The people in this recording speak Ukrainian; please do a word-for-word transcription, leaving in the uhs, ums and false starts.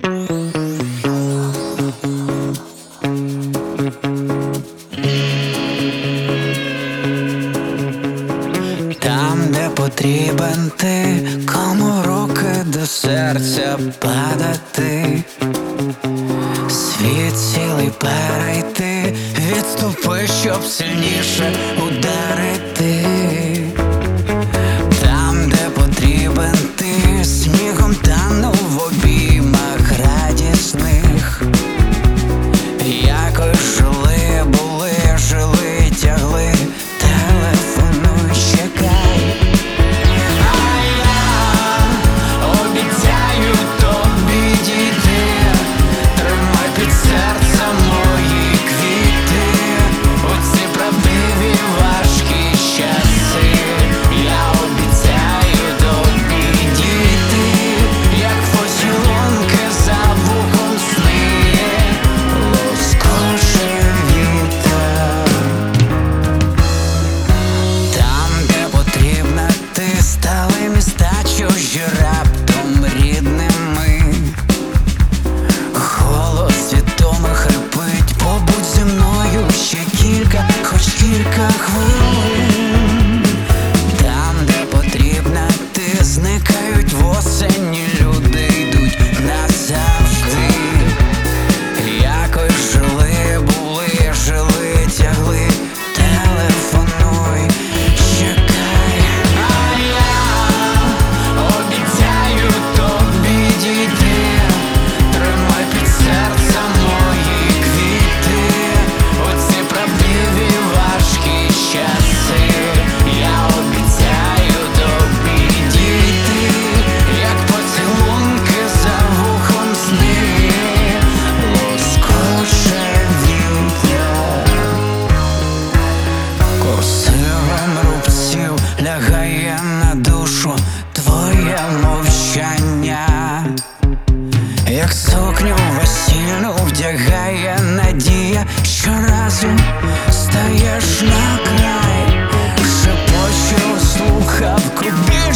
Там, де потрібен ти, кому в руки до серця падати, світ цілий перейти, відступи, щоб сильніше ударити. Там, де потрібен ти, снігом танув в обіймах радісних. Якось жили, були, жили, тягли, телефонуй, чекай. А я обіцяю тобі дійти, тримай під серцем мої квіти, у ці правдиві важкі часи. Я обіцяю тобі дійти, як поцілунки за вухом сни, лоскоче вітер. Там, де потрібна ти, стали міста чужі раптом рідними. Голос відомих хрипить, побудь зі мною ще кілька, хоч кілька хвилин. Там, де потрібна ти, зникають в осені, люди йдуть назавжди. Якось жили, були, жили, тягли, телефонуй, чекай. А я обіцяю тобі дійти, тримай під серцем мої квіти, оці правдиві важкі часи. Я обіцяю тобі дійти, як поцілунки за вухом сни, лоскоче вітер. Косивом рубців лягає на душу твоє мовчання, як сукню весільну вдягає надія, щоразу стаєш на край, шепочу у слухавку біль.